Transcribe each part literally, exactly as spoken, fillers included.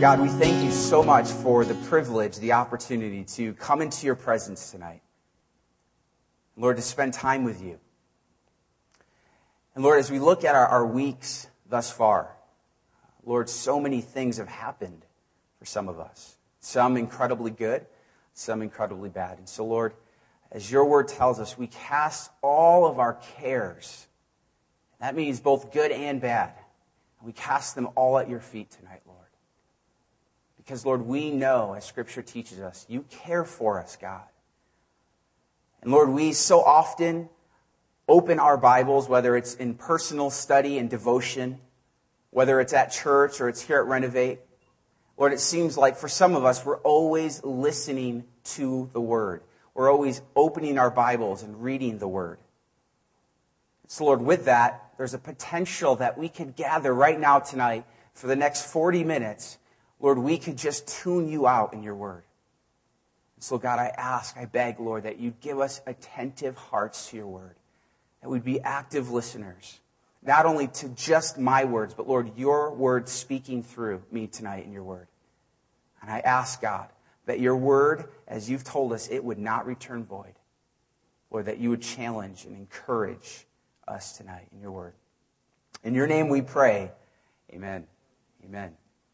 God, we thank you so much for the privilege, the opportunity to come into your presence tonight. Lord, to spend time with you. And Lord, as we look at our, our weeks thus far, Lord, so many things have happened for some of us. Some incredibly good, some incredibly bad. And so, Lord, as your word tells us, we cast all of our cares. That means both good and bad. We cast them all at your feet tonight, Lord. Because, Lord, we know, as Scripture teaches us, you care for us, God. And, Lord, we so often open our Bibles, whether it's in personal study and devotion, whether it's at church or it's here at Renovate. Lord, it seems like for some of us, we're always listening to the Word. We're always opening our Bibles and reading the Word. So, Lord, with that, there's a potential that we could gather right now tonight for the next forty minutes. Lord, we could just tune you out in your word. So, God, I ask, I beg, Lord, that you give us attentive hearts to your word. That we'd be active listeners. Not only to just my words, but, Lord, your word speaking through me tonight in your word. And I ask, God, that your word, as you've told us, it would not return void. Lord, that you would challenge and encourage us tonight in your word. In your name we pray. Amen. Amen.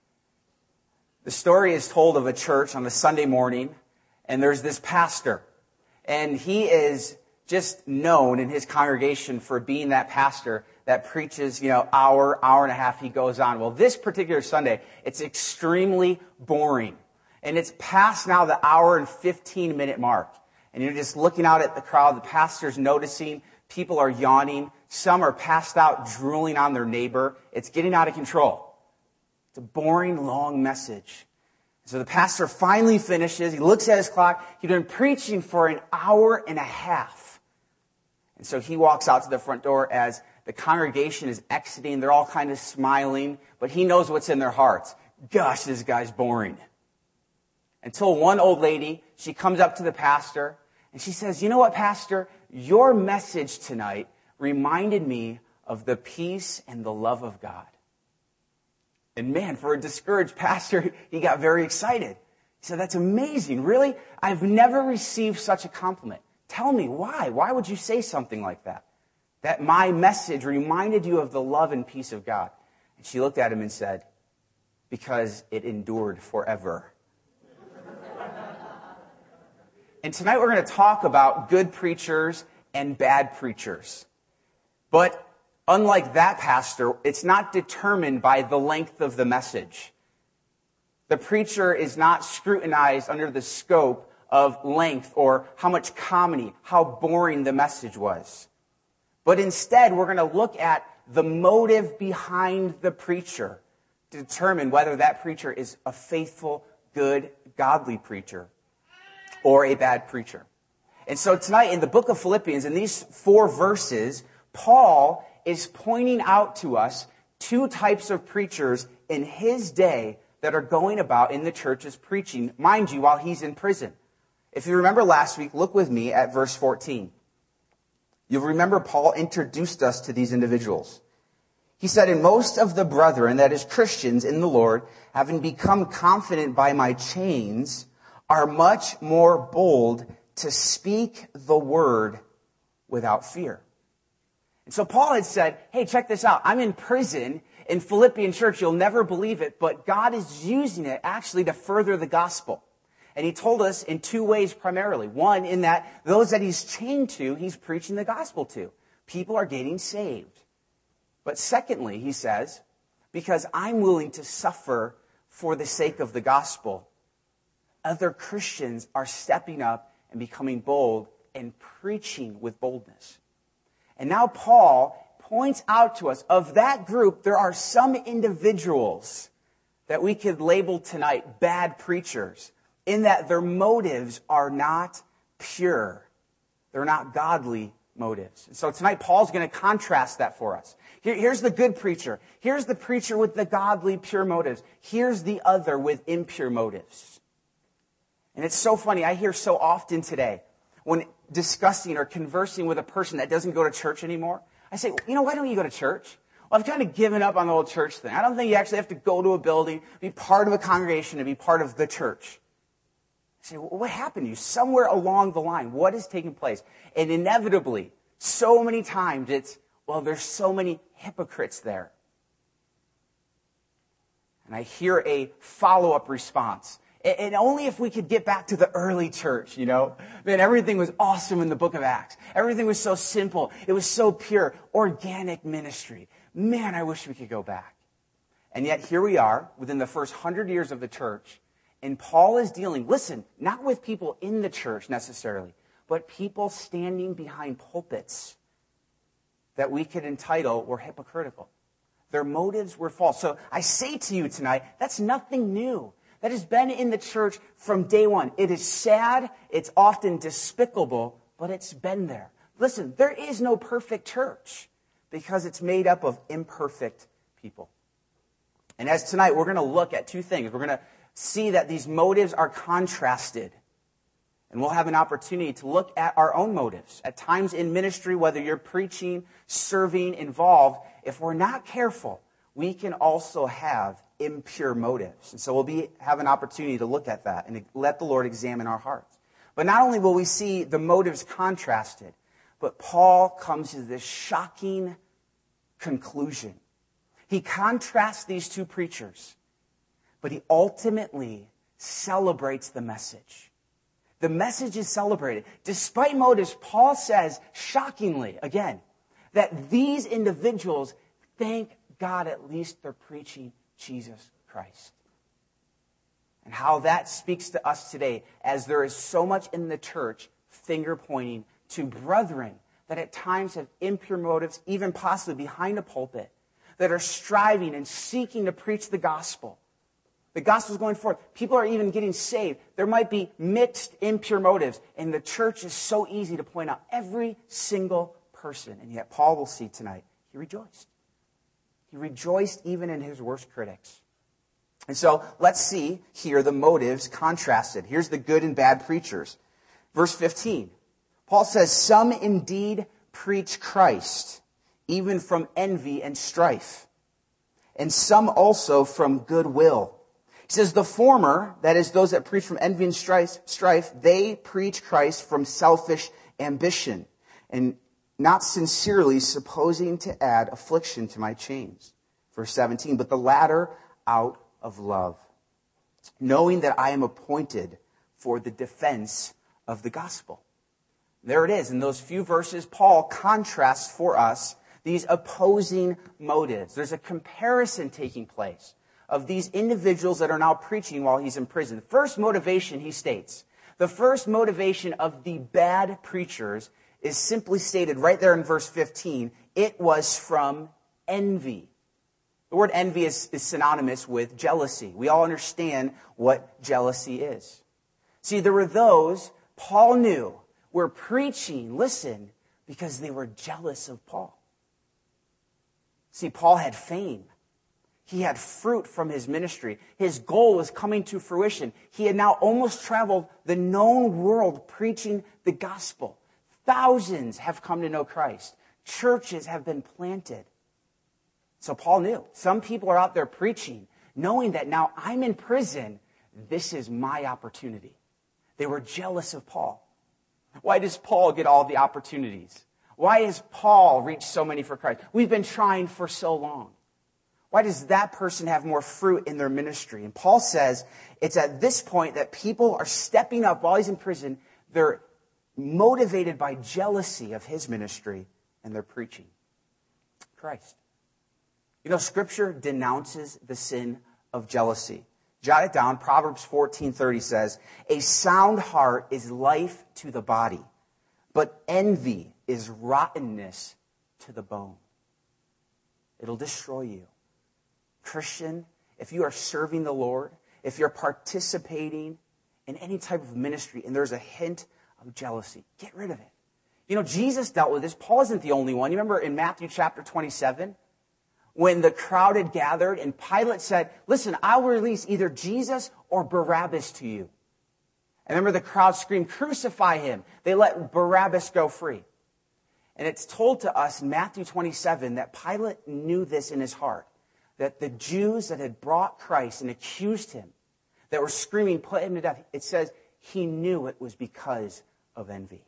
The story is told of a church on a Sunday morning, and there's this pastor. And he is just known in his congregation for being that pastor that preaches, you know, hour, hour and a half, he goes on. Well, this particular Sunday, it's extremely boring. And it's past now the hour and fifteen minute mark. And you're just looking out at the crowd. The pastor's noticing. People are yawning. Some are passed out, drooling on their neighbor. It's getting out of control. It's a boring, long message. So the pastor finally finishes. He looks at his clock. He's been preaching for an hour and a half. And so he walks out to the front door as the congregation is exiting. They're all kind of smiling, but he knows what's in their hearts. Gosh, this guy's boring. Until one old lady, she comes up to the pastor and she says, you know what, Pastor? Your message tonight reminded me of the peace and the love of God. And man, for a discouraged pastor, he got very excited. He said, that's amazing. Really? I've never received such a compliment. Tell me why. Why would you say something like that? That my message reminded you of the love and peace of God. And she looked at him and said, because it endured forever. And tonight we're going to talk about good preachers and bad preachers. But unlike that pastor, it's not determined by the length of the message. The preacher is not scrutinized under the scope of length or how much comedy, how boring the message was. But instead, we're going to look at the motive behind the preacher to determine whether that preacher is a faithful, good, godly preacher or a bad preacher. And so tonight in the book of Philippians, in these four verses, Paul is pointing out to us two types of preachers in his day that are going about in the churches preaching, mind you, while he's in prison. If you remember last week, look with me at verse fourteen. You'll remember Paul introduced us to these individuals. He said, and most of the brethren, that is Christians in the Lord, having become confident by my chains, are much more bold to speak the word without fear. And so Paul had said, hey, check this out. I'm in prison in Philippian church. You'll never believe it, but God is using it actually to further the gospel. And he told us in two ways primarily. One, in that those that he's chained to, he's preaching the gospel to. People are getting saved. But secondly, he says, because I'm willing to suffer for the sake of the gospel, other Christians are stepping up and becoming bold and preaching with boldness. And now Paul points out to us, of that group, there are some individuals that we could label tonight bad preachers, in that their motives are not pure. They're not godly motives. And so tonight Paul's going to contrast that for us. Here, here's the good preacher. Here's the preacher with the godly, pure motives. Here's the other with impure motives. And it's so funny. I hear so often today, when discussing or conversing with a person that doesn't go to church anymore, I say, you know, why don't you go to church? Well, I've kind of given up on the whole church thing. I don't think you actually have to go to a building, be part of a congregation, to be part of the church. I say, well, what happened to you? Somewhere along the line, what is taking place? And inevitably, so many times it's, well, there's so many hypocrites there. And I hear a follow-up response. And only if we could get back to the early church, you know. Man, everything was awesome in the book of Acts. Everything was so simple. It was so pure. Organic ministry. Man, I wish we could go back. And yet here we are within the first hundred years of the church. And Paul is dealing, listen, not with people in the church necessarily, but people standing behind pulpits that we could entitle were hypocritical. Their motives were false. So I say to you tonight, that's nothing new. That has been in the church from day one. It is sad, it's often despicable, but it's been there. Listen, there is no perfect church because it's made up of imperfect people. And as tonight, we're going to look at two things. We're going to see that these motives are contrasted. And we'll have an opportunity to look at our own motives. At times in ministry, whether you're preaching, serving, involved, if we're not careful, we can also have impure motives. And so we'll be have an opportunity to look at that and let the Lord examine our hearts. But not only will we see the motives contrasted, but Paul comes to this shocking conclusion. He contrasts these two preachers, but he ultimately celebrates the message. The message is celebrated. Despite motives, Paul says, shockingly, again, that these individuals, thank God at least they're preaching Jesus Christ. And how that speaks to us today, as there is so much in the church finger pointing to brethren that at times have impure motives, even possibly behind a pulpit, that are striving and seeking to preach the gospel. The gospel is going forth. People are even getting saved. There might be mixed, impure motives. And the church is so easy to point out every single person. And yet Paul will see tonight, he rejoiced. He rejoiced even in his worst critics. And so let's see here the motives contrasted. Here's the good and bad preachers. Verse fifteen. Paul says, some indeed preach Christ, even from envy and strife, and some also from goodwill. He says, the former, that is those that preach from envy and strife, strife, they preach Christ from selfish ambition, and not sincerely, supposing to add affliction to my chains. Verse seventeen, but the latter out of love, knowing that I am appointed for the defense of the gospel. There it is. In those few verses, Paul contrasts for us these opposing motives. There's a comparison taking place of these individuals that are now preaching while he's in prison. The first motivation, he states, the first motivation of the bad preachers is simply stated right there in verse fifteen. It was from envy. The word envy is, is synonymous with jealousy. We all understand what jealousy is. See, there were those Paul knew were preaching, listen, because they were jealous of Paul. See, Paul had fame. He had fruit from his ministry. His goal was coming to fruition. He had now almost traveled the known world preaching the gospel. Thousands have come to know Christ. Churches have been planted. So Paul knew. Some people are out there preaching, knowing that now I'm in prison. This is my opportunity. They were jealous of Paul. Why does Paul get all the opportunities? Why has Paul reached so many for Christ? We've been trying for so long. Why does that person have more fruit in their ministry? And Paul says it's at this point that people are stepping up while he's in prison. They're motivated by jealousy of his ministry, and they're preaching Christ. You know, Scripture denounces the sin of jealousy. Jot it down. Proverbs fourteen thirty says, a sound heart is life to the body, but envy is rottenness to the bone. It'll destroy you. Christian, if you are serving the Lord, if you're participating in any type of ministry and there's a hint of jealousy, get rid of it. You know, Jesus dealt with this. Paul isn't the only one. You remember in Matthew chapter twenty-seven? When the crowd had gathered and Pilate said, listen, I will release either Jesus or Barabbas to you. And remember the crowd screamed, crucify him. They let Barabbas go free. And it's told to us in Matthew twenty-seven that Pilate knew this in his heart, that the Jews that had brought Christ and accused him, that were screaming, put him to death, it says he knew it was because of envy.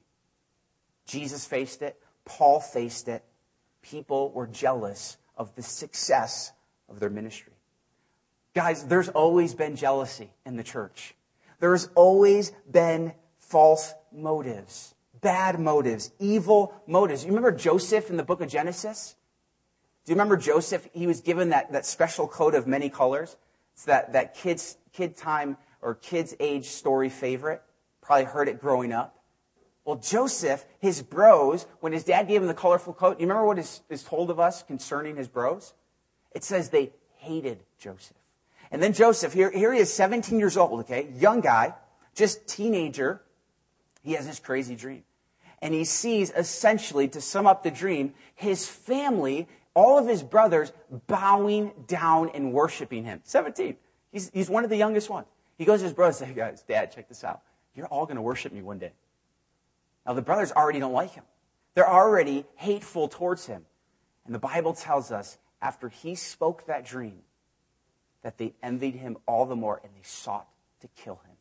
Jesus faced it. Paul faced it. People were jealous of the success of their ministry. Guys, there's always been jealousy in the church. There's always been false motives, bad motives, evil motives. You remember Joseph in the book of Genesis? Do you remember Joseph? He was given that, that special coat of many colors. It's that, that kids, kid time or kids age story favorite. Probably heard it growing up. Well, Joseph, his bros, when his dad gave him the colorful coat, you remember what is, is told of us concerning his bros? It says they hated Joseph. And then Joseph, here, here he is, seventeen years old, okay? Young guy, just teenager. He has this crazy dream. And he sees, essentially, to sum up the dream, his family, all of his brothers, bowing down and worshiping him. seventeen. He's, he's one of the youngest ones. He goes to his brothers and says, hey guys, Dad, check this out. You're all going to worship me one day. Now, the brothers already don't like him. They're already hateful towards him. And the Bible tells us, after he spoke that dream, that they envied him all the more and they sought to kill him.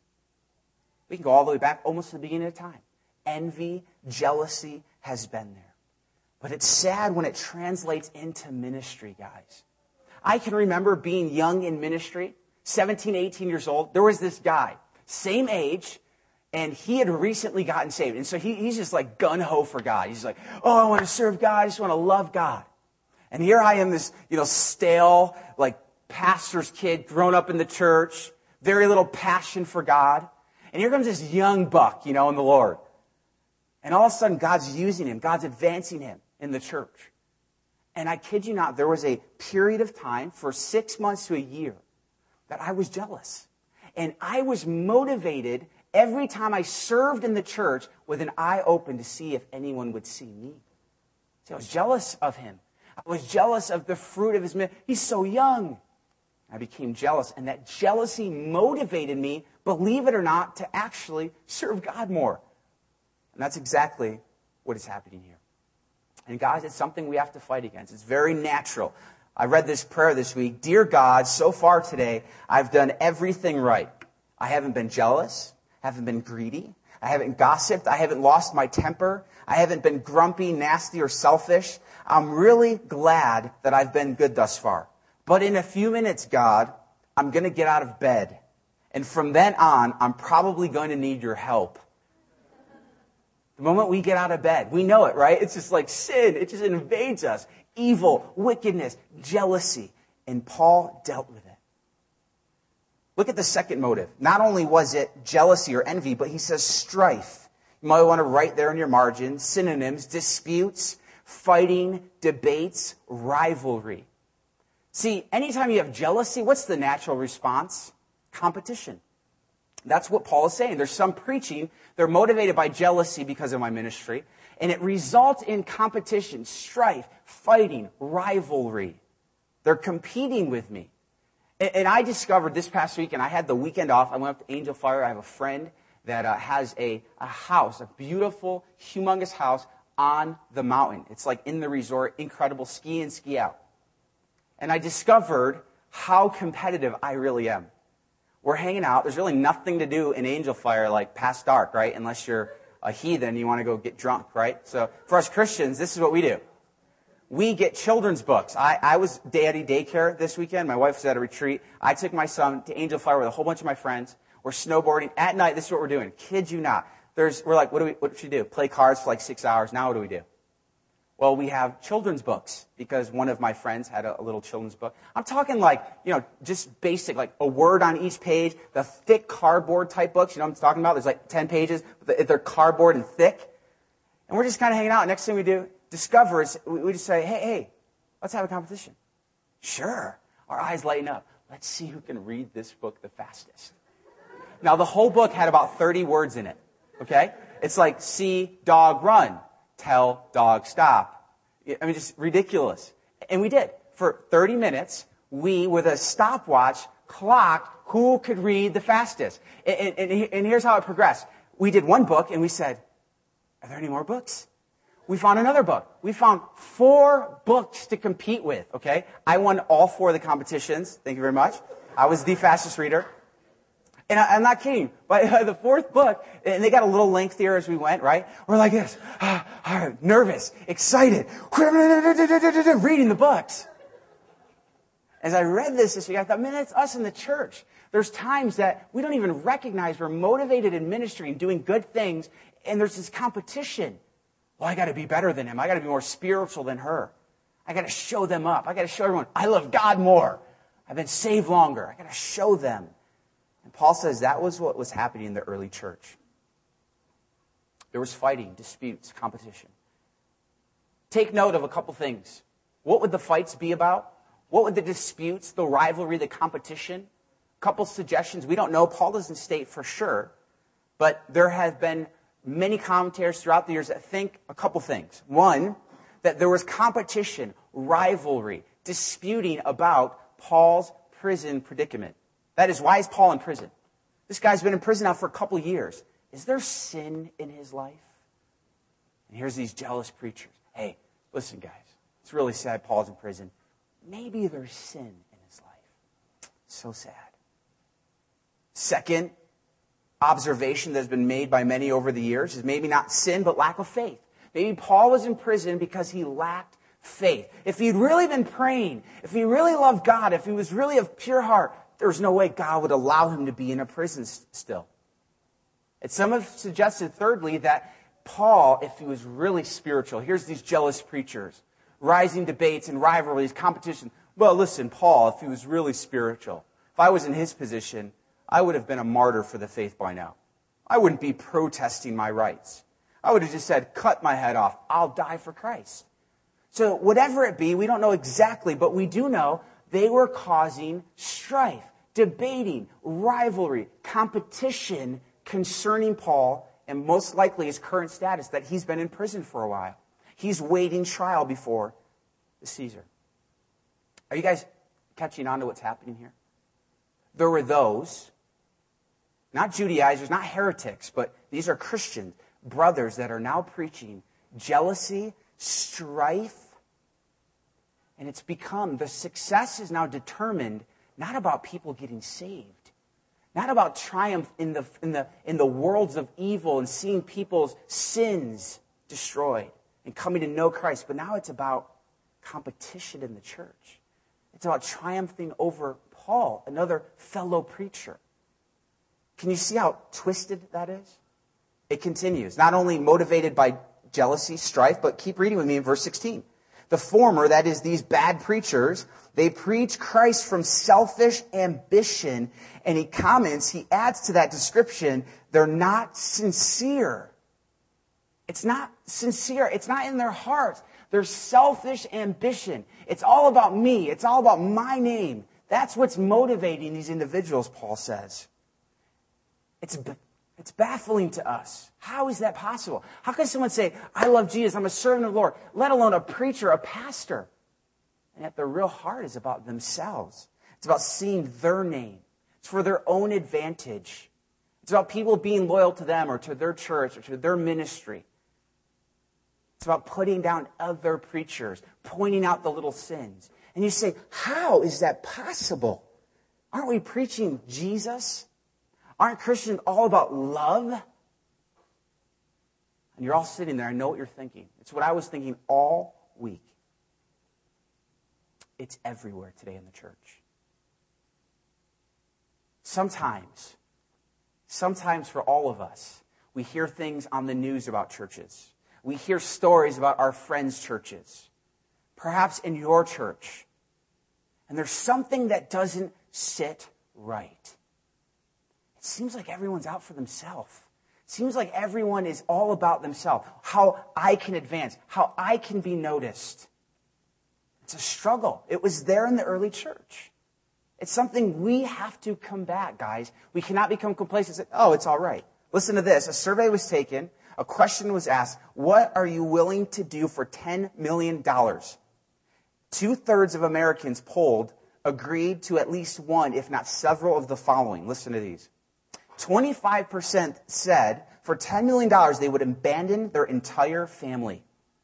We can go all the way back almost to the beginning of time. Envy, jealousy has been there. But it's sad when it translates into ministry, guys. I can remember being young in ministry, seventeen, eighteen years old. There was this guy, same age, and he had recently gotten saved. And so he, he's just like gung-ho for God. He's like, oh, I want to serve God. I just want to love God. And here I am, this, you know, stale, like, pastor's kid, grown up in the church, very little passion for God. And here comes this young buck, you know, in the Lord. And all of a sudden, God's using him. God's advancing him in the church. And I kid you not, there was a period of time for six months to a year that I was jealous. And I was motivated every time I served in the church with an eye open to see if anyone would see me. See, I was jealous of him. I was jealous of the fruit of his ministry. He's so young. I became jealous, and that jealousy motivated me, believe it or not, to actually serve God more. And that's exactly what is happening here. And guys, it's something we have to fight against. It's very natural. I read this prayer this week. Dear God, so far today, I've done everything right. I haven't been jealous. I haven't been greedy. I haven't gossiped. I haven't lost my temper. I haven't been grumpy, nasty, or selfish. I'm really glad that I've been good thus far. But in a few minutes, God, I'm going to get out of bed. And from then on, I'm probably going to need your help. The moment we get out of bed, we know it, right? It's just like sin. It just invades us. Evil, wickedness, jealousy. And Paul dealt with it. Look at the second motive. Not only was it jealousy or envy, but he says strife. You might want to write there in your margin, synonyms, disputes, fighting, debates, rivalry. See, anytime you have jealousy, what's the natural response? Competition. That's what Paul is saying. There's some preaching. They're motivated by jealousy because of my ministry. And it results in competition, strife, fighting, rivalry. They're competing with me. And I discovered this past week, and I had the weekend off. I went up to Angel Fire. I have a friend that uh, has a, a house, a beautiful, humongous house on the mountain. It's like in the resort, incredible, ski in, ski out. And I discovered how competitive I really am. We're hanging out. There's really nothing to do in Angel Fire like past dark, right? Unless you're a heathen and you want to go get drunk, right? So for us Christians, this is what we do. We get children's books. I, I was daddy daycare this weekend. My wife was at a retreat. I took my son to Angel Fire with a whole bunch of my friends. We're snowboarding. At night, this is what we're doing. Kid you not. There's, we're like, what do we, what should we do? Play cards for like six hours. Now what do we do? Well, we have children's books because one of my friends had a, a little children's book. I'm talking like, you know, just basic, like a word on each page, the thick cardboard type books. You know what I'm talking about? There's like ten pages. They're cardboard and thick. And we're just kind of hanging out. Next thing we do, discover is we just say, hey, hey, let's have a competition. Sure. Our eyes lighten up. Let's see who can read this book the fastest. Now, the whole book had about thirty words in it. Okay? It's like, see dog run. Tell dog stop. I mean, just ridiculous. And we did. For thirty minutes, we, with a stopwatch, clocked who could read the fastest. And, and, and here's how it progressed. We did one book, and we said, are there any more books? We found another book. We found four books to compete with, okay? I won all four of the competitions. Thank you very much. I was the fastest reader. And I, I'm not kidding. But uh, the fourth book, and they got a little lengthier as we went, right? We're like this, ah, ah, nervous, excited, reading the books. As I read this this week, I thought, man, that's us in the church. There's times that we don't even recognize we're motivated in ministry and doing good things, and there's this competition. Well, I got to be better than him. I got to be more spiritual than her. I got to show them up. I got to show everyone I love God more. I've been saved longer. I got to show them. And Paul says that was what was happening in the early church. There was fighting, disputes, competition. Take note of a couple things. What would the fights be about? What would the disputes, the rivalry, the competition? A couple suggestions. We don't know. Paul doesn't state for sure. But there have been many commentators throughout the years that think a couple things. One, that there was competition, rivalry, disputing about Paul's prison predicament. That is, why is Paul in prison? This guy's been in prison now for a couple years. Is there sin in his life? And here's these jealous preachers. Hey, listen, guys. It's really sad Paul's in prison. Maybe there's sin in his life. So sad. Second observation that has been made by many over the years is maybe not sin, but lack of faith. Maybe Paul was in prison because he lacked faith. If he'd really been praying, if he really loved God, if he was really of pure heart, there's no way God would allow him to be in a prison still. And some have suggested, thirdly, that Paul, if he was really spiritual, here's these jealous preachers, rising debates and rivalries, competition. Well, listen, Paul, if he was really spiritual, if I was in his position, I would have been a martyr for the faith by now. I wouldn't be protesting my rights. I would have just said, cut my head off. I'll die for Christ. So whatever it be, we don't know exactly, but we do know they were causing strife, debating, rivalry, competition concerning Paul and most likely his current status, that he's been in prison for a while. He's waiting trial before the Caesar. Are you guys catching on to what's happening here? There were those, not Judaizers, not heretics, but these are Christians, brothers that are now preaching jealousy, strife, and it's become, the success is now determined not about people getting saved, not about triumph in the, in the, in the worlds of evil and seeing people's sins destroyed and coming to know Christ, but now it's about competition in the church. It's about triumphing over Paul, another fellow preacher. Can you see how twisted that is? It continues. Not only motivated by jealousy, strife, but keep reading with me in verse sixteen. The former, that is these bad preachers, they preach Christ from selfish ambition. And he comments, he adds to that description, they're not sincere. It's not sincere. It's not in their hearts. There's selfish ambition. It's all about me. It's all about my name. That's what's motivating these individuals, Paul says. It's, it's baffling to us. How is that possible? How can someone say, I love Jesus, I'm a servant of the Lord, let alone a preacher, a pastor? And yet their real heart is about themselves. It's about seeing their name. It's for their own advantage. It's about people being loyal to them or to their church or to their ministry. It's about putting down other preachers, pointing out the little sins. And you say, how is that possible? Aren't we preaching Jesus? Aren't Christians all about love? And you're all sitting there. I know what you're thinking. It's what I was thinking all week. It's everywhere today in the church. Sometimes, sometimes for all of us, we hear things on the news about churches. We hear stories about our friends' churches, perhaps in your church. And there's something that doesn't sit right. It seems like everyone's out for themselves. It seems like everyone is all about themselves, how I can advance, how I can be noticed. It's a struggle. It was there in the early church. It's something we have to combat, guys. We cannot become complacent and say, oh, it's all right. Listen to this. A survey was taken. A question was asked, what are you willing to do for ten million dollars? Two-thirds of Americans polled agreed to at least one, if not several, of the following. Listen to these. twenty-five percent said for ten million dollars they would abandon their entire family.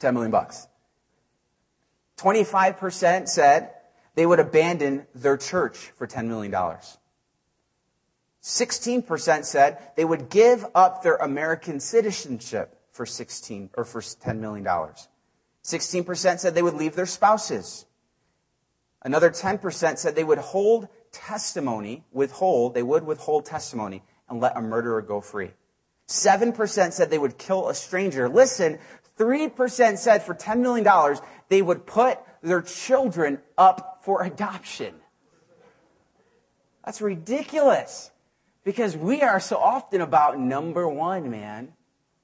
ten million bucks. twenty-five percent said they would abandon their church for ten million dollars. sixteen percent said they would give up their American citizenship for sixteen or for ten million dollars. sixteen percent said they would leave their spouses. Another ten percent said they would hold testimony, withhold, they would withhold testimony and let a murderer go free. seven percent said they would kill a stranger. Listen, three percent said for ten million dollars they would put their children up for adoption. That's ridiculous. Because we are so often about number one, man.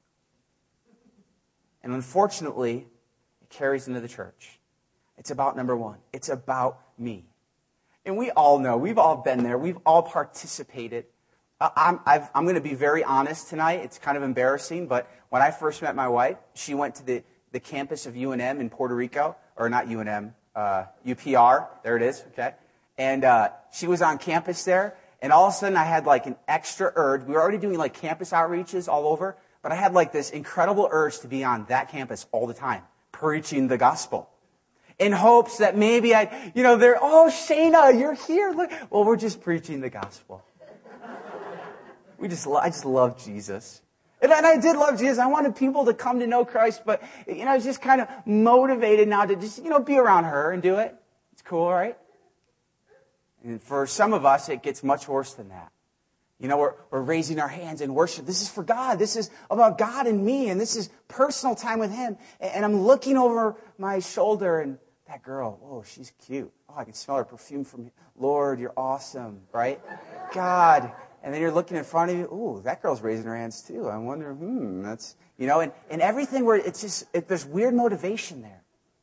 And unfortunately, it carries into the church. It's about number one. It's about me. And we all know, we've all been there. We've all participated. I'm, I've, I'm going to be very honest tonight. It's kind of embarrassing, but when I first met my wife, she went to the, the campus of U N M in Puerto Rico, or not U N M, uh, U P R. There it is, okay? And uh, she was on campus there. And all of a sudden, I had like an extra urge. We were already doing like campus outreaches all over, but I had like this incredible urge to be on that campus all the time, preaching the gospel. In hopes that maybe I, you know, they're, oh, Shayna, you're here. Look. Well, we're just preaching the gospel. We just, I just love Jesus. And I did love Jesus. I wanted people to come to know Christ, but, you know, I was just kind of motivated now to just, you know, be around her and do it. It's cool, right? And for some of us, it gets much worse than that. You know, we're, we're raising our hands in worship. This is for God. This is about God and me, and this is personal time with Him. And, and I'm looking over my shoulder, and that girl, oh, she's cute. Oh, I can smell her perfume from here. Lord, you're awesome, right? God. And then you're looking in front of you. Ooh, that girl's raising her hands too. I wonder, hmm, that's, you know, and, and everything where it's just, it, there's weird motivation there.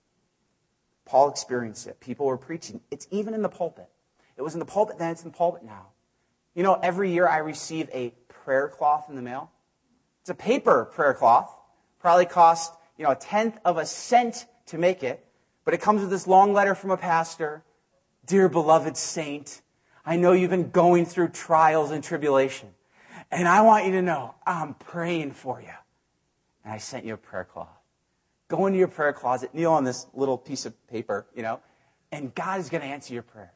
Paul experienced it. People were preaching. It's even in the pulpit. It was in the pulpit then, it's in the pulpit now. You know, every year I receive a prayer cloth in the mail. It's a paper prayer cloth. Probably cost, you know, a tenth of a cent to make it. But it comes with this long letter from a pastor. Dear beloved saint, I know you've been going through trials and tribulation. And I want you to know, I'm praying for you. And I sent you a prayer cloth. Go into your prayer closet, kneel on this little piece of paper, you know, and God is going to answer your prayers.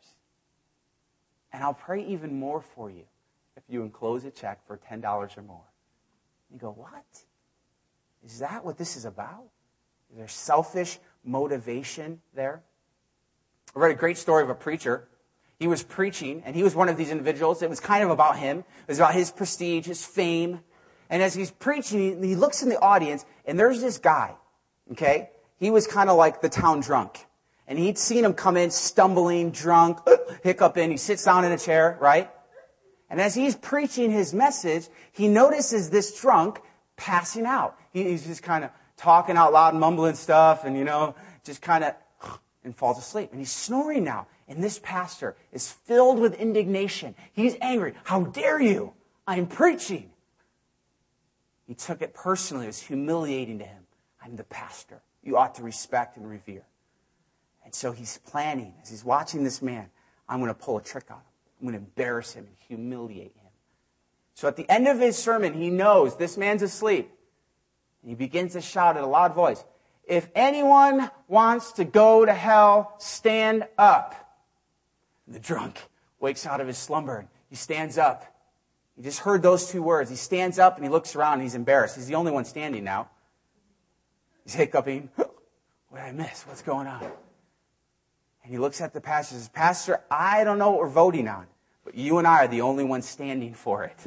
And I'll pray even more for you if you enclose a check for ten dollars or more. You go, what? Is that what this is about? Is there selfish motivation there? I read a great story of a preacher. He was preaching, and he was one of these individuals. It was kind of about him. It was about his prestige, his fame. And as he's preaching, he looks in the audience, and there's this guy, okay? He was kind of like the town drunk. And he'd seen him come in stumbling, drunk, hiccuping. He sits down in a chair, right? And as he's preaching his message, he notices this drunk passing out. He's just kind of talking out loud, mumbling stuff, and, you know, just kind of, and falls asleep. And he's snoring now. And this pastor is filled with indignation. He's angry. How dare you? I'm preaching. He took it personally. It was humiliating to him. I'm the pastor. You ought to respect and revere. And so he's planning, as he's watching this man, I'm going to pull a trick on him. I'm going to embarrass him and humiliate him. So at the end of his sermon, he knows this man's asleep. And he begins to shout at a loud voice, if anyone wants to go to hell, stand up. And the drunk wakes out of his slumber and he stands up. He just heard those two words. He stands up and he looks around and he's embarrassed. He's the only one standing now. He's hiccuping. What did I miss? What's going on? And he looks at the pastor and says, Pastor, I don't know what we're voting on, but you and I are the only ones standing for it.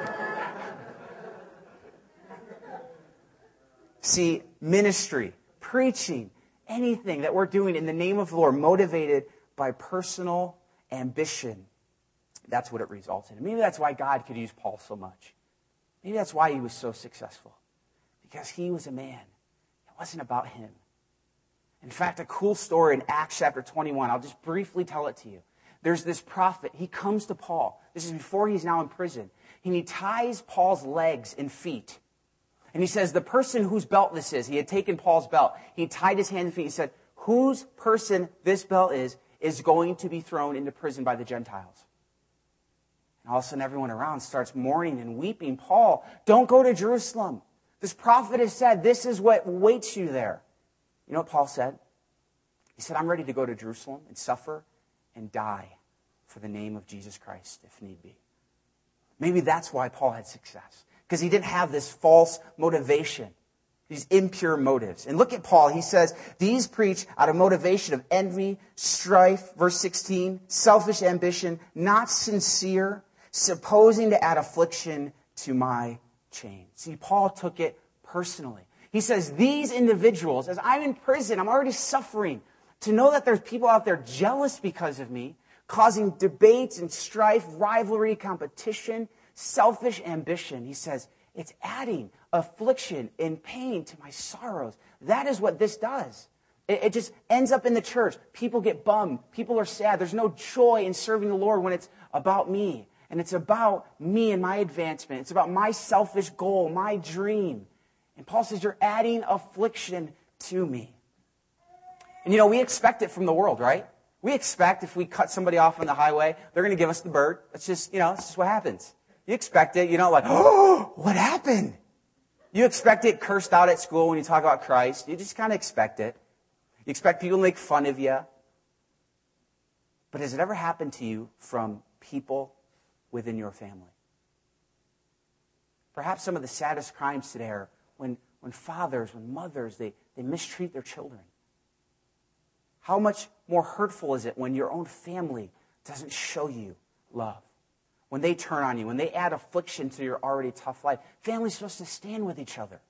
See, ministry, preaching, anything that we're doing in the name of the Lord, motivated by personal ambition, that's what it results in. Maybe that's why God could use Paul so much. Maybe that's why he was so successful. Because he was a man. It wasn't about him. In fact, a cool story in Acts chapter twenty-one. I'll just briefly tell it to you. There's this prophet. He comes to Paul. This is before he's now in prison. And he ties Paul's legs and feet. And he says, the person whose belt this is, he had taken Paul's belt. He tied his hands and feet. He said, whose person this belt is, is going to be thrown into prison by the Gentiles. And all of a sudden, everyone around starts mourning and weeping. Paul, don't go to Jerusalem. This prophet has said, this is what waits you there. You know what Paul said? He said, I'm ready to go to Jerusalem and suffer and die for the name of Jesus Christ, if need be. Maybe that's why Paul had success, because he didn't have this false motivation, these impure motives. And look at Paul. He says, these preach out of motivation of envy, strife, verse sixteen, selfish ambition, not sincere, supposing to add affliction to my chains. See, Paul took it personally. He says, these individuals, as I'm in prison, I'm already suffering, to know that there's people out there jealous because of me, causing debates and strife, rivalry, competition, selfish ambition. He says, it's adding affliction and pain to my sorrows. That is what this does. It, it just ends up in the church. People get bummed. People are sad. There's no joy in serving the Lord when it's about me. And it's about me and my advancement. It's about my selfish goal, my dream. And Paul says, you're adding affliction to me. And you know, we expect it from the world, right? We expect if we cut somebody off on the highway, they're going to give us the bird. It's just, you know, it's just what happens. You expect it. You know, like, oh, what happened? You expect it cursed out at school when you talk about Christ. You just kind of expect it. You expect people to make fun of you. But has it ever happened to you from people within your family? Perhaps some of the saddest crimes today are when, when fathers, when mothers, they, they mistreat their children. How much more hurtful is it when your own family doesn't show you love? When they turn on you, when they add affliction to your already tough life. Family's supposed to stand with each other.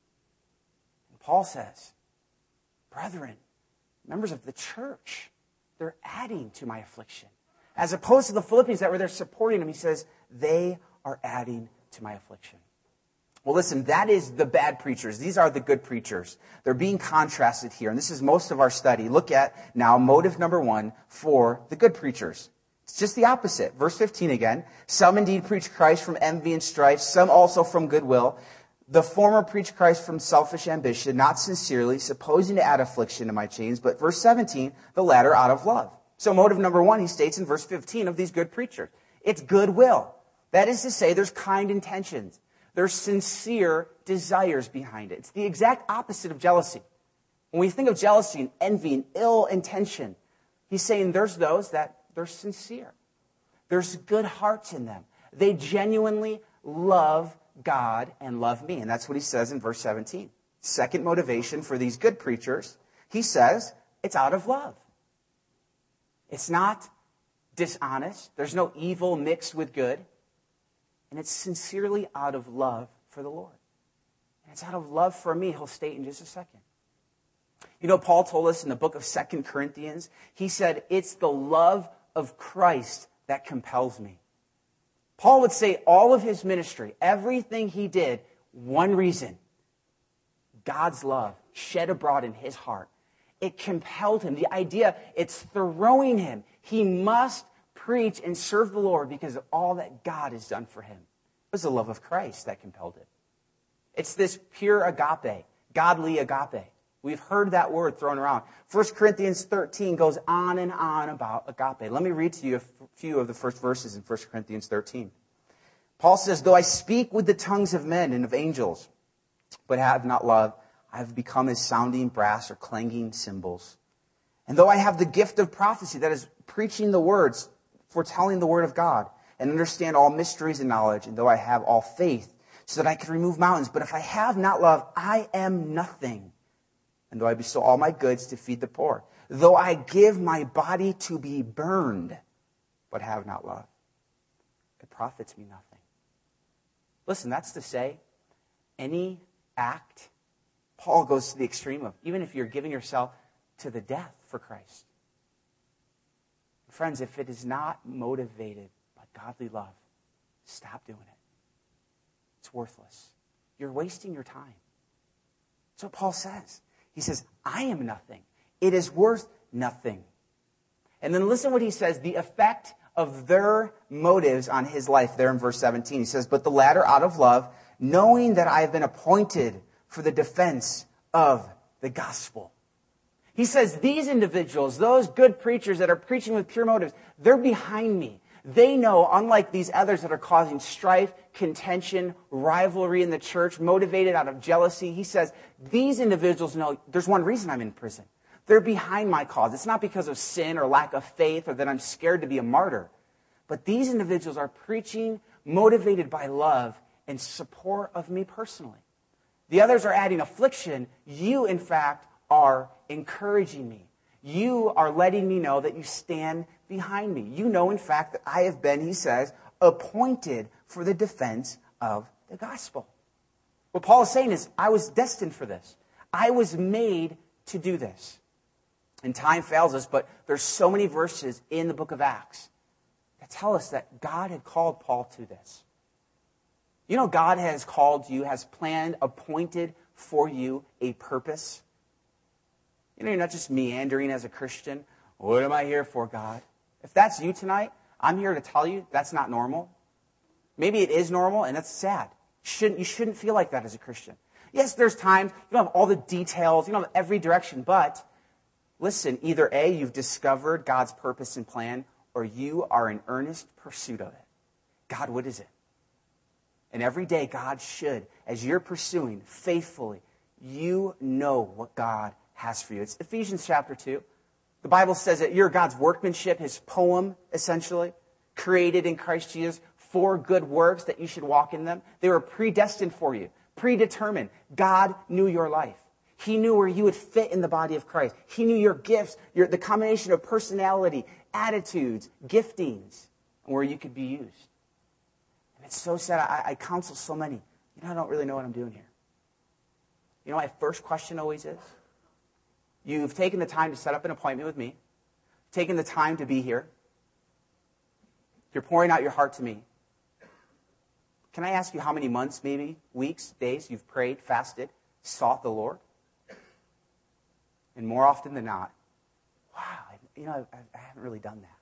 And Paul says, brethren, members of the church, they're adding to my affliction. As opposed to the Philippians that were there supporting him, he says, they are adding to my affliction. Well, listen, that is the bad preachers. These are the good preachers. They're being contrasted here. And this is most of our study. Look at now motive number one for the good preachers. It's just the opposite. Verse fifteen again. Some indeed preach Christ from envy and strife, some also from goodwill. The former preach Christ from selfish ambition, not sincerely, supposing to add affliction to my chains. But verse seventeen, the latter out of love. So motive number one, he states in verse fifteen of these good preachers. It's goodwill. That is to say, there's kind intentions. There's sincere desires behind it. It's the exact opposite of jealousy. When we think of jealousy and envy and ill intention, he's saying there's those that they're sincere. There's good hearts in them. They genuinely love God and love me. And that's what he says in verse seventeen. Second motivation for these good preachers, he says, it's out of love. It's not dishonest. There's no evil mixed with good. And it's sincerely out of love for the Lord. And it's out of love for me, he'll state in just a second. You know, Paul told us in the book of Second Corinthians, he said, it's the love of Christ that compels me. Paul would say all of his ministry, everything he did, one reason. God's love shed abroad in his heart. It compelled him. The idea, it's throwing him. He must preach and serve the Lord because of all that God has done for him. It was the love of Christ that compelled it. It's this pure agape, godly agape. We've heard that word thrown around. First Corinthians thirteen goes on and on about agape. Let me read to you a few of the first verses in First Corinthians thirteen. Paul says, though I speak with the tongues of men and of angels, but have not love, I have become as sounding brass or clanging cymbals. And though I have the gift of prophecy, that is preaching the words, foretelling the word of God, and understand all mysteries and knowledge, and though I have all faith, so that I can remove mountains, but if I have not love, I am nothing. And though I bestow all my goods to feed the poor, though I give my body to be burned, but have not love, it profits me nothing. Listen, that's to say, any act, Paul goes to the extreme of, even if you're giving yourself to the death for Christ. Friends, if it is not motivated by godly love, stop doing it. It's worthless. You're wasting your time. That's what Paul says. He says, I am nothing. It is worth nothing. And then listen what he says, the effect of their motives on his life there in verse seventeen. He says, but the latter out of love, knowing that I have been appointed for the defense of the gospel. He says these individuals, those good preachers that are preaching with pure motives, they're behind me. They know, unlike these others that are causing strife, contention, rivalry in the church, motivated out of jealousy, he says, these individuals know there's one reason I'm in prison. They're behind my cause. It's not because of sin or lack of faith or that I'm scared to be a martyr. But these individuals are preaching, motivated by love and support of me personally. The others are adding affliction. You, in fact, are encouraging me. You are letting me know that you stand behind me. You know, in fact, that I have been, he says, appointed for the defense of the gospel. What Paul is saying is, I was destined for this. I was made to do this. And time fails us, but there's so many verses in the book of Acts that tell us that God had called Paul to this. You know, God has called you, has planned, appointed for you a purpose. You know, you're not just meandering as a Christian. What am I here for, God? If that's you tonight, I'm here to tell you that's not normal. Maybe it is normal, and that's sad. You shouldn't, you shouldn't feel like that as a Christian. Yes, there's times you don't have all the details, you don't have every direction, but listen, either A, you've discovered God's purpose and plan, or you are in earnest pursuit of it. God, what is it? And every day, God should, as you're pursuing faithfully, you know what God has for you. It's Ephesians chapter two. The Bible says that you're God's workmanship, his poem, essentially, created in Christ Jesus for good works that you should walk in them. They were predestined for you, predetermined. God knew your life. He knew where you would fit in the body of Christ. He knew your gifts, your, the combination of personality, attitudes, giftings, and where you could be used. And it's so sad. I, I counsel so many. You know, I don't really know what I'm doing here. You know, my first question always is, you've taken the time to set up an appointment with me, taken the time to be here. You're pouring out your heart to me. Can I ask you how many months, maybe, weeks, days you've prayed, fasted, sought the Lord? And more often than not, wow, you know, I, I haven't really done that.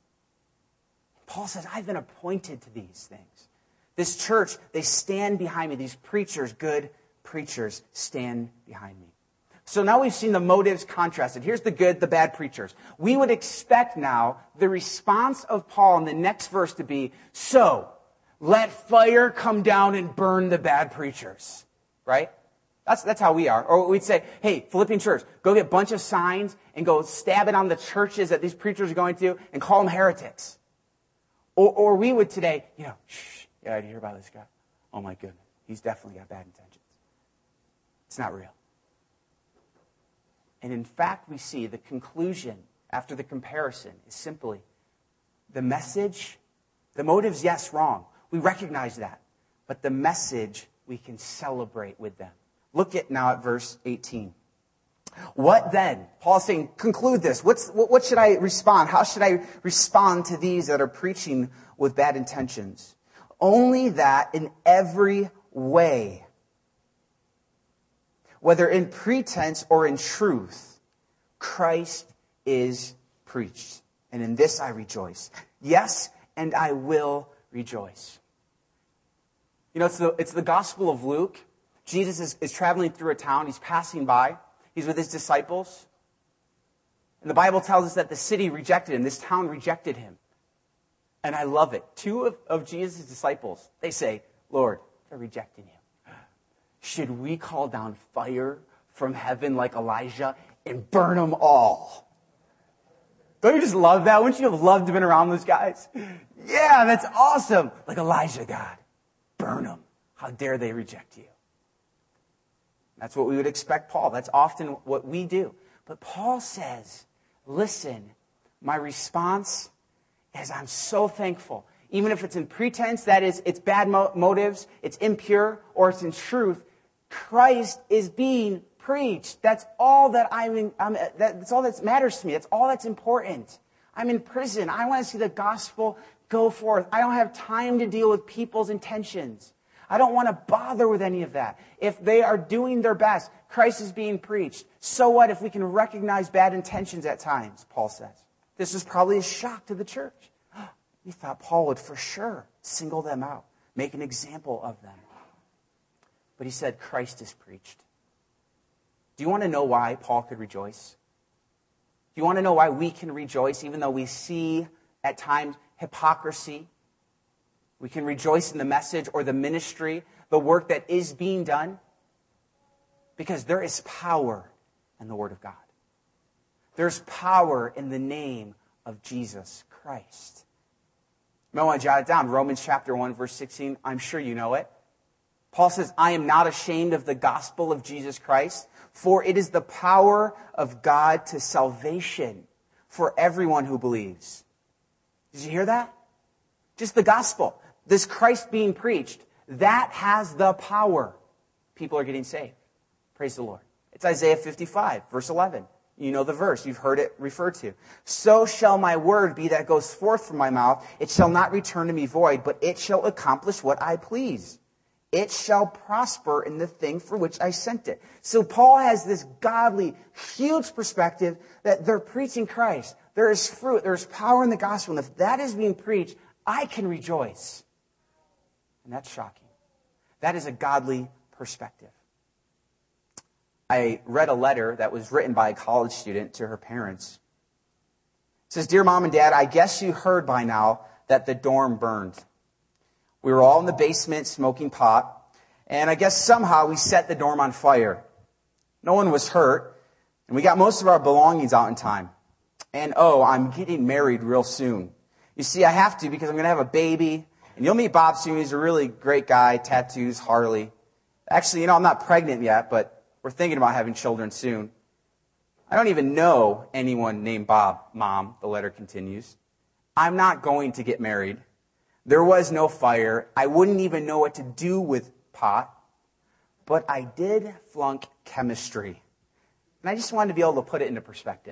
Paul says, I've been appointed to these things. This church, they stand behind me. These preachers, good preachers, stand behind me. So now we've seen the motives contrasted. Here's the good, the bad preachers. We would expect now the response of Paul in the next verse to be, so, let fire come down and burn the bad preachers. Right? That's, that's how we are. Or we'd say, hey, Philippian church, go get a bunch of signs and go stab it on the churches that these preachers are going to and call them heretics. Or, or we would today, you know, shh, yeah, I hear about this guy. Oh my goodness, he's definitely got bad intentions. It's not real. And in fact, we see the conclusion after the comparison is simply the message, the motives, yes, wrong. We recognize that. But the message we can celebrate with them. Look at now at verse eighteen. What then? Paul's saying, conclude this. What's, what, what should I respond? How should I respond to these that are preaching with bad intentions? Only that in every way, whether in pretense or in truth, Christ is preached. And in this I rejoice. Yes, and I will rejoice. You know, it's the, it's the Gospel of Luke. Jesus is, is traveling through a town. He's passing by. He's with his disciples. And the Bible tells us that the city rejected him. This town rejected him. And I love it. Two of, of Jesus' disciples, they say, Lord, they're rejecting you. Should we call down fire from heaven like Elijah and burn them all? Don't you just love that? Wouldn't you have loved to have been around those guys? Yeah, that's awesome. Like Elijah, God, burn them. How dare they reject you? That's what we would expect Paul. That's often what we do. But Paul says, listen, my response is I'm so thankful. Even if it's in pretense, that is, it's bad mo- motives, it's impure, or it's in truth, Christ is being preached. That's all that I'm in, I'm, that's all that matters to me. That's all that's important. I'm in prison. I want to see the gospel go forth. I don't have time to deal with people's intentions. I don't want to bother with any of that. If they are doing their best, Christ is being preached. So what if we can recognize bad intentions at times, Paul says. This is probably a shock to the church. We thought Paul would for sure single them out, make an example of them. But he said Christ is preached. Do you want to know why Paul could rejoice? Do you want to know why we can rejoice even though we see at times hypocrisy. We can rejoice in the message or the ministry, the work that is being done, because there is power in the Word of God. There's power in the name of Jesus Christ. You might want to jot it down. Romans chapter one, verse sixteen. I'm sure you know it. Paul says, I am not ashamed of the gospel of Jesus Christ, for it is the power of God to salvation for everyone who believes. Did you hear that? Just the gospel. This Christ being preached, that has the power. People are getting saved. Praise the Lord. It's Isaiah fifty-five, verse eleven. You know the verse. You've heard it referred to. So shall my word be that goes forth from my mouth. It shall not return to me void, but it shall accomplish what I please. It shall prosper in the thing for which I sent it. So Paul has this godly, huge perspective that they're preaching Christ. There is fruit. There is power in the gospel. And if that is being preached, I can rejoice. And that's shocking. That is a godly perspective. I read a letter that was written by a college student to her parents. It says, Dear Mom and Dad, I guess you heard by now that the dorm burned. We were all in the basement smoking pot, and I guess somehow we set the dorm on fire. No one was hurt, and we got most of our belongings out in time. And oh, I'm getting married real soon. You see, I have to because I'm going to have a baby, and you'll meet Bob soon. He's a really great guy, tattoos, Harley. Actually, you know, I'm not pregnant yet, but we're thinking about having children soon. I don't even know anyone named Bob, Mom, the letter continues. I'm not going to get married. There was no fire. I wouldn't even know what to do with pot. But I did flunk chemistry. And I just wanted to be able to put it into perspective.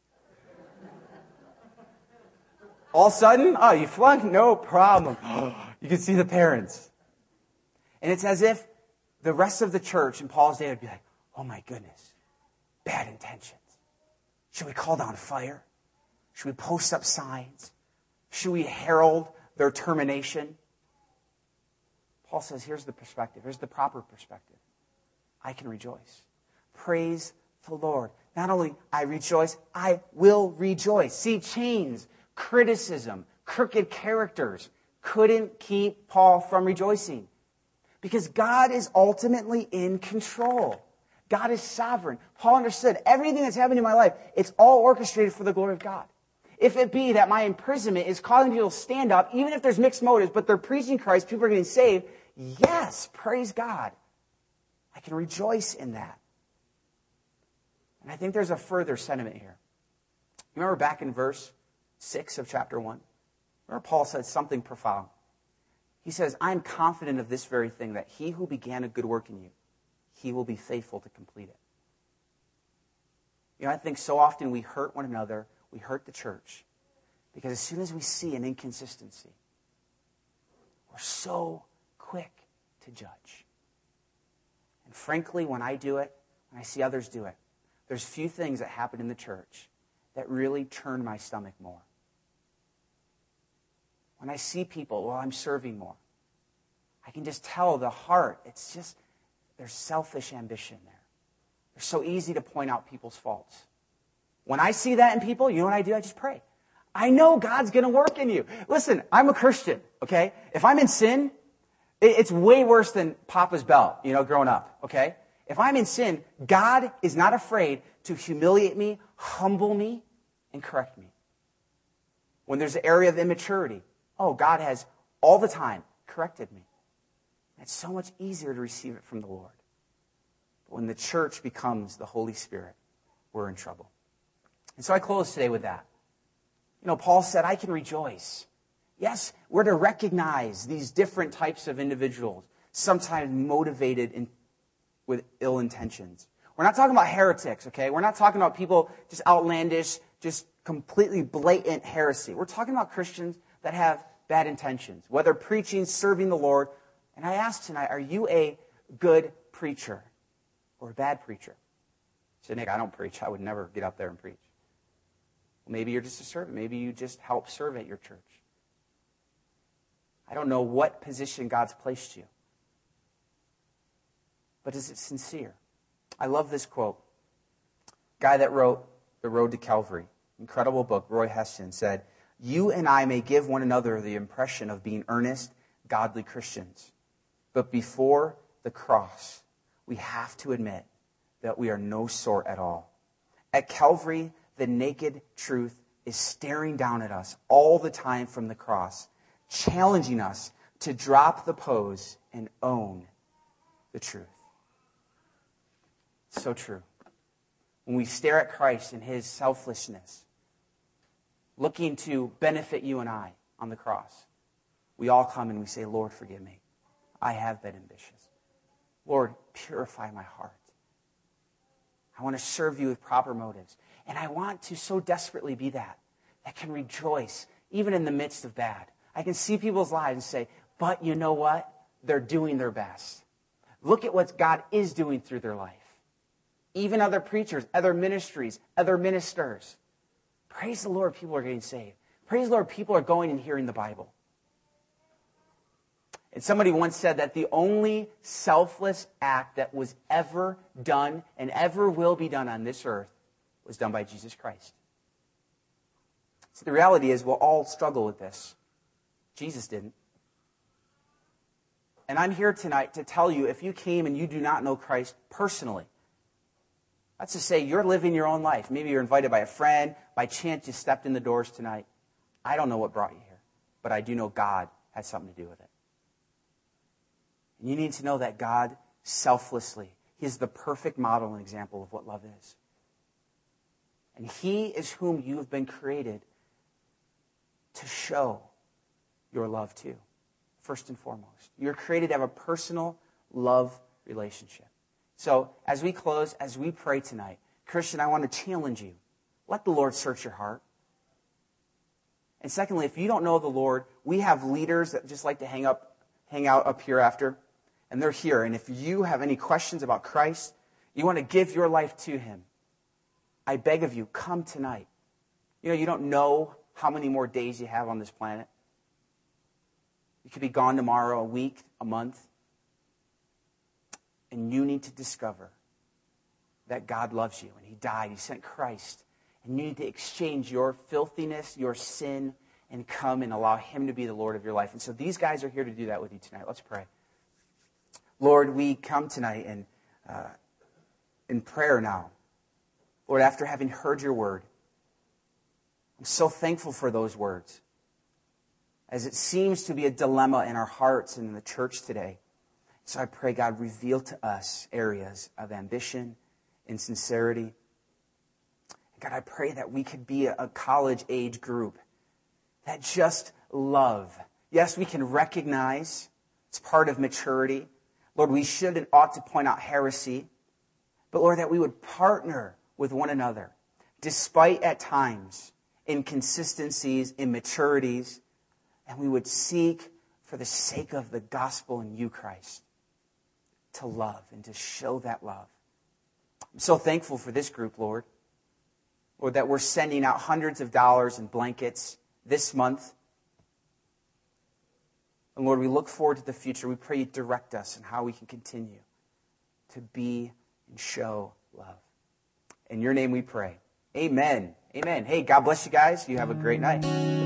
All of a sudden, oh, you flunked? No problem. You can see the parents. And it's as if the rest of the church in Paul's day would be like, oh my goodness, bad intentions. Should we call down fire? Should we post up signs? Should we herald their termination? Paul says, here's the perspective. Here's the proper perspective. I can rejoice. Praise the Lord. Not only I rejoice, I will rejoice. See, chains, criticism, crooked characters couldn't keep Paul from rejoicing. Because God is ultimately in control. God is sovereign. Paul understood everything that's happening in my life, it's all orchestrated for the glory of God. If it be that my imprisonment is causing people to stand up, even if there's mixed motives, but they're preaching Christ, people are getting saved, yes, praise God. I can rejoice in that. And I think there's a further sentiment here. Remember back in verse six of chapter one? Remember Paul said something profound. He says, I am confident of this very thing, that he who began a good work in you, he will be faithful to complete it. You know, I think so often we hurt one another, we hurt the church, because as soon as we see an inconsistency, we're so quick to judge. And frankly, when I do it, when I see others do it, there's few things that happen in the church that really turn my stomach more. When I see people, well, I'm serving more, I can just tell the heart, it's just, there's selfish ambition there. It's so easy to point out people's faults. When I see that in people, you know what I do? I just pray. I know God's going to work in you. Listen, I'm a Christian, okay? If I'm in sin, it's way worse than Papa's belt, you know, growing up, okay? If I'm in sin, God is not afraid to humiliate me, humble me, and correct me. When there's an area of immaturity, oh, God has all the time corrected me. It's so much easier to receive it from the Lord. But when the church becomes the Holy Spirit, we're in trouble. And so I close today with that. You know, Paul said, I can rejoice. Yes, we're to recognize these different types of individuals, sometimes motivated in, with ill intentions. We're not talking about heretics, okay? We're not talking about people just outlandish, just completely blatant heresy. We're talking about Christians that have bad intentions, whether preaching, serving the Lord. And I ask tonight, are you a good preacher or a bad preacher? You say, Nick, I don't preach. I would never get up there and preach. Well, maybe you're just a servant. Maybe you just help serve at your church. I don't know what position God's placed you. But is it sincere? I love this quote. Guy that wrote The Road to Calvary, incredible book, Roy Heston, said, you and I may give one another the impression of being earnest, godly Christians. But before the cross, we have to admit that we are no sort at all. At Calvary, the naked truth is staring down at us all the time from the cross, challenging us to drop the pose and own the truth. So true. When we stare at Christ and his selflessness, looking to benefit you and I on the cross, we all come and we say, Lord, forgive me. I have been ambitious. Lord, purify my heart. I want to serve you with proper motives. And I want to so desperately be that, that can rejoice even in the midst of bad. I can see people's lives and say, but you know what? They're doing their best. Look at what God is doing through their life. Even other preachers, other ministries, other ministers. Praise the Lord, people are getting saved. Praise the Lord, people are going and hearing the Bible. And somebody once said that the only selfless act that was ever done and ever will be done on this earth was done by Jesus Christ. So the reality is we'll all struggle with this. Jesus didn't. And I'm here tonight to tell you, if you came and you do not know Christ personally, that's to say you're living your own life. Maybe you're invited by a friend. By chance you stepped in the doors tonight. I don't know what brought you here, but I do know God had something to do with it. And you need to know that God selflessly, he is the perfect model and example of what love is. And he is whom you have been created to show your love to, first and foremost. You're created to have a personal love relationship. So as we close, as we pray tonight, Christian, I want to challenge you. Let the Lord search your heart. And secondly, if you don't know the Lord, we have leaders that just like to hang up, hang out up here after, and they're here. And if you have any questions about Christ, you want to give your life to him, I beg of you, come tonight. You know, you don't know how many more days you have on this planet. You could be gone tomorrow, a week, a month. And you need to discover that God loves you and he died. He sent Christ. And you need to exchange your filthiness, your sin, and come and allow him to be the Lord of your life. And so these guys are here to do that with you tonight. Let's pray. Lord, we come tonight and uh, in prayer now. Lord, after having heard your word, I'm so thankful for those words. As it seems to be a dilemma in our hearts and in the church today. So I pray, God, reveal to us areas of ambition, insincerity. God, I pray that we could be a college-age group that just love. Yes, we can recognize it's part of maturity. Lord, we should and ought to point out heresy. But Lord, that we would partner with one another, despite at times inconsistencies, immaturities, and we would seek for the sake of the gospel in you, Christ, to love and to show that love. I'm so thankful for this group, Lord. Lord, that we're sending out hundreds of dollars in blankets this month. And Lord, we look forward to the future. We pray you direct us in how we can continue to be and show love. In your name we pray. Amen. Amen. Hey, God bless you guys. You have a great night.